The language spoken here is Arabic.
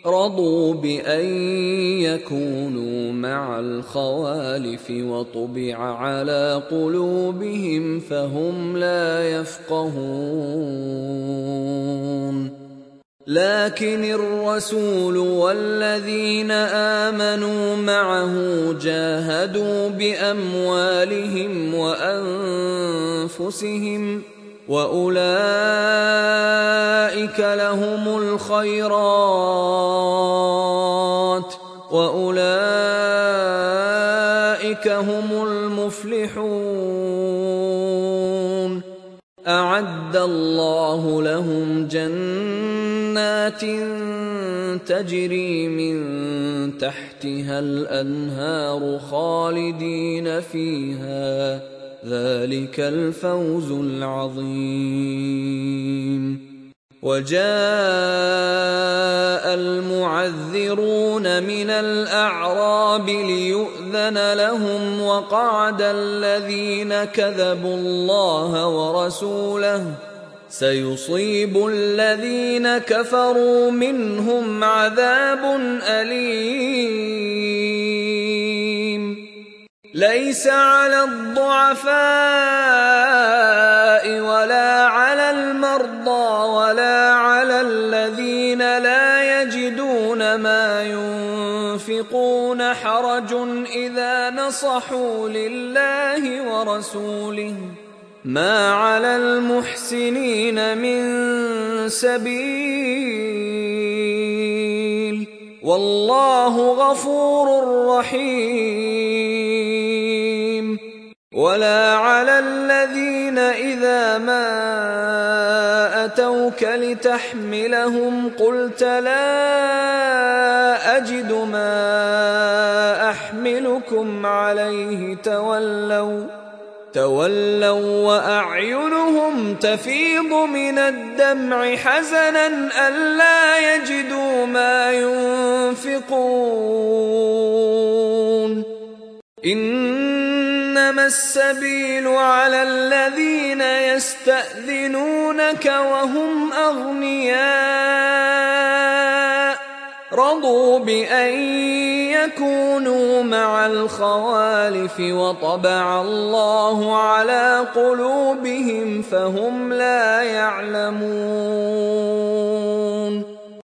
رضوا بأن يكونوا مع الخوالف وطبع على قلوبهم فهم لا يفقهون. لكن الرسول والذين آمنوا معه جاهدوا بأموالهم وأنفسهم وأولئك لهم الخيرات وأولئك هم المفلحون. أعد الله لهم جنات تجري من تحتها الأنهار خالدين فيها، ذلك الفوز العظيم. وجاء المعذرون من الأعراب ليؤذن لهم وقعد الذين كذبوا الله ورسوله، سيصيب الذين كفروا منهم عذاب أليم. ليس على الضعفاء ولا على المرضى ولا على الذين لا يجدون ما ينفقون حرج إذا نصحوا لله ورسوله، ما على المحسنين من سبيل، والله غفور رحيم. ولا على الذين إذا ما أتوك لتحملهم قلت لا أجد ما أحملكم عليه تولوا وأعينهم تفيض من الدمع حزنا ألا يجدوا ما ينفقون. إنما السبيل على الذين يستأذنونك وهم أغنياء رضوا بأن يكونوا مع الخوالف وطبع الله على قلوبهم فهم لا يعلمون.